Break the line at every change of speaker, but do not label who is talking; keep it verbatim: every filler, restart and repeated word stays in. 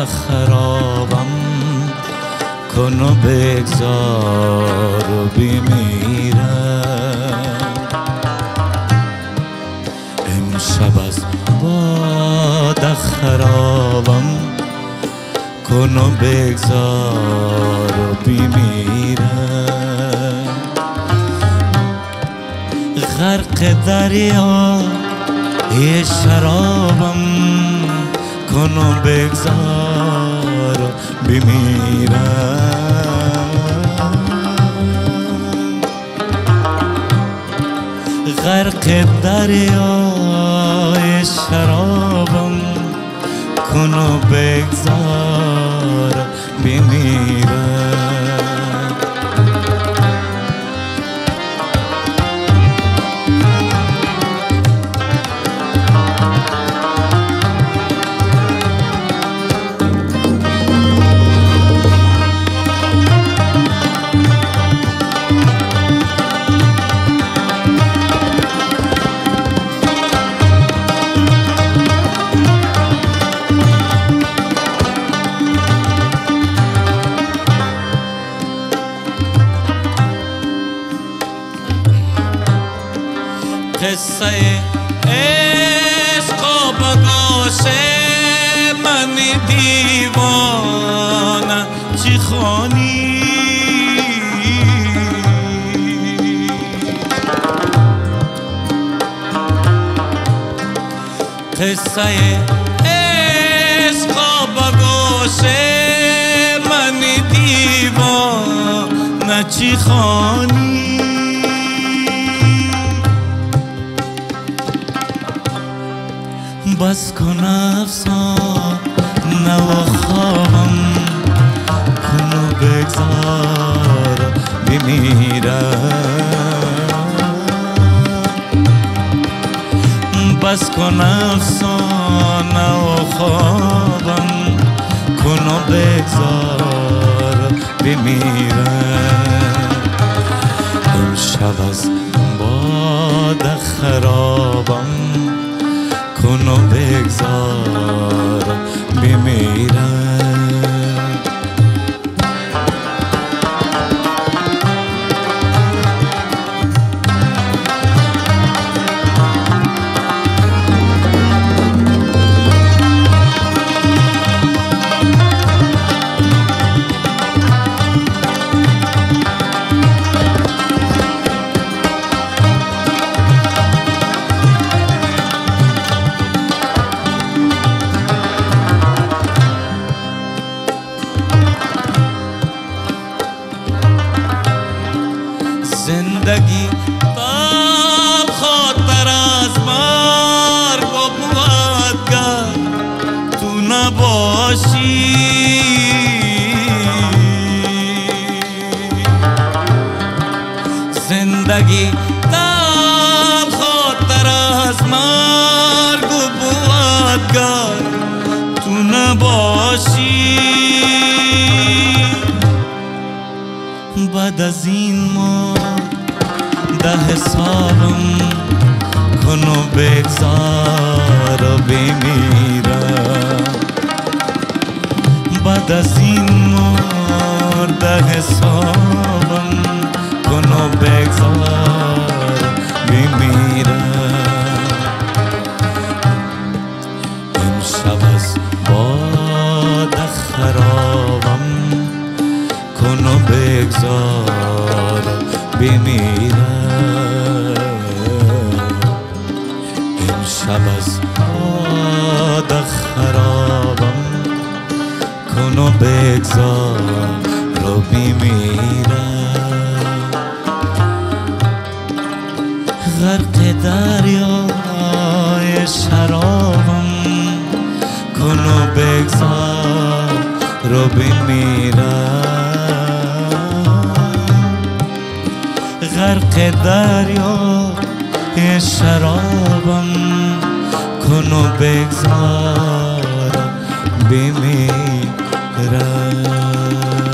خرابم کن و بگذار و بمیرم. امشب از باد خرابم کن و بگذار و بمیرم. غرق دریا یه شرابم کن و بگذار و بمیرم. غرق دریای شرابم کن و بگذار و بمیرم. قصه عشق و بگوش من دیوانه چی خوانی؟ قصه عشق و بگوش من دیوانه چی خوانی؟ بس کن افسانه و خوابم کن و بگذار بمیرم. بس کن افسانه و خوابم کن و بگذار بمیرم. امشب از باد خرابم کن و بگذار بمیرم. زندگی تلخ تر از مرگ و بود گر تو نباشی. زندگی تلخ تر از مرگ و بود گر تو نباشی. بعد از این ما ده حسابم کن و بگذار و بمیرم. بعد از این ما ده حسابم کن و بگذار و بمیرم. امشب از باد خرابم کن و بگذار بمیرم. امشب از باد خرابم کن و بگذار و بمیرم. غرق دریای شرابم کن و بگذار و بمیرم. غرق دریای شرابم کن و بگذار بمیرم.